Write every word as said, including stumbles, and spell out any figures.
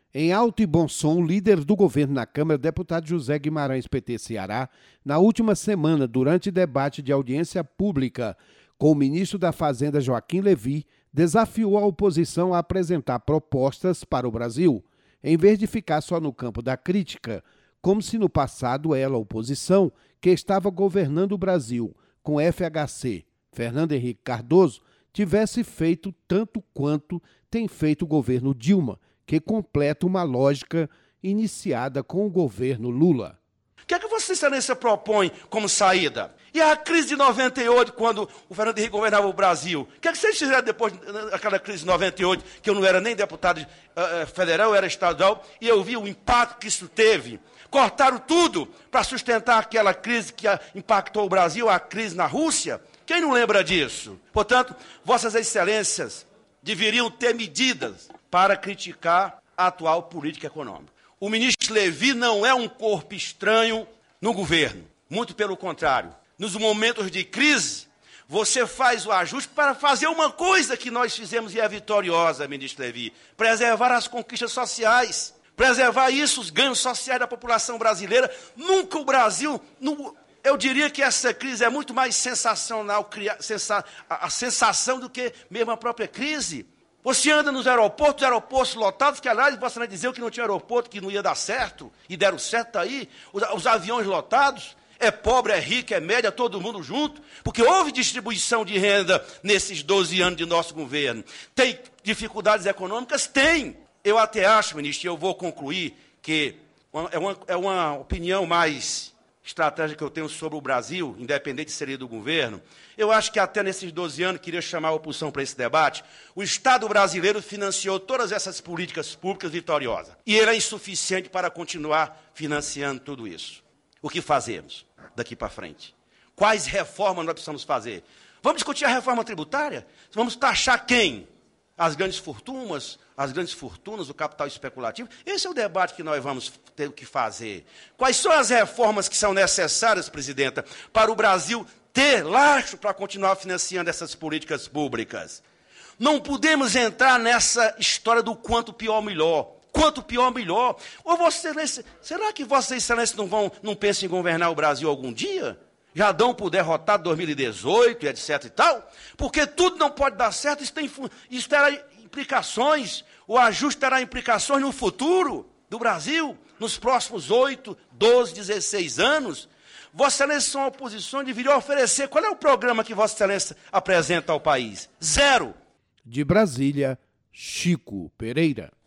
Em alto e bom som, o líder do governo na Câmara, deputado José Guimarães, P T Ceará, na última semana, durante debate de audiência pública com o ministro da Fazenda, Joaquim Levy, desafiou a oposição a apresentar propostas para o Brasil, em vez de ficar só no campo da crítica, como se no passado ela, a oposição, que estava governando o Brasil com F H C, Fernando Henrique Cardoso, tivesse feito tanto quanto tem feito o governo Dilma, que completa uma lógica iniciada com o governo Lula. O que é que Vossa Excelência propõe como saída? E a crise de noventa e oito, quando o Fernando Henrique governava o Brasil? O que é que vocês fizeram depois daquela crise de noventa e oito, que eu não era nem deputado uh, federal, eu era estadual, e eu vi o impacto que isso teve? Cortaram tudo para sustentar aquela crise que impactou o Brasil, a crise na Rússia. Quem não lembra disso? Portanto, Vossas Excelências deveriam ter medidas para criticar a atual política econômica. O ministro Levy não é um corpo estranho no governo. Muito pelo contrário. Nos momentos de crise, você faz o ajuste para fazer uma coisa que nós fizemos e é vitoriosa, ministro Levy: preservar as conquistas sociais, preservar isso, os ganhos sociais da população brasileira. Nunca o Brasil... No, eu diria que essa crise é muito mais sensacional, a sensação do que mesmo a própria crise. Você anda nos aeroportos, aeroportos lotados, que aliás você vai dizer que não tinha aeroporto, que não ia dar certo, e deram certo aí, os, os aviões lotados, é pobre, é rico, é média, todo mundo junto, porque houve distribuição de renda nesses doze anos de nosso governo. Tem dificuldades econômicas? Tem. Eu até acho, ministro, e eu vou concluir, que é uma, é uma opinião mais estratégia que eu tenho sobre o Brasil, independente de ser do governo. Eu acho que até nesses doze anos, queria chamar a oposição para esse debate, o Estado brasileiro financiou todas essas políticas públicas vitoriosas. E ele é insuficiente para continuar financiando tudo isso. O que fazemos daqui para frente? Quais reformas nós precisamos fazer? Vamos discutir a reforma tributária? Vamos taxar quem? As grandes fortunas, as grandes fortunas, o capital especulativo? Esse é o debate que nós vamos ter que fazer. Quais são as reformas que são necessárias, presidenta, para o Brasil ter lastro para continuar financiando essas políticas públicas? Não podemos entrar nessa história do quanto pior, melhor. Quanto pior, melhor. Ou Vossa Excelência, será que Vossa Excelência não, vão, não pensam em governar o Brasil algum dia? Já dão por derrotado dois mil e dezoito, etc e tal? Porque tudo não pode dar certo, isso, tem, isso terá implicações, o ajuste terá implicações no futuro do Brasil, nos próximos oito, doze, dezesseis anos. Vossa Excelência, são oposição, deveria oferecer. Qual é o programa que Vossa Excelência apresenta ao país? Zero. De Brasília, Chico Pereira.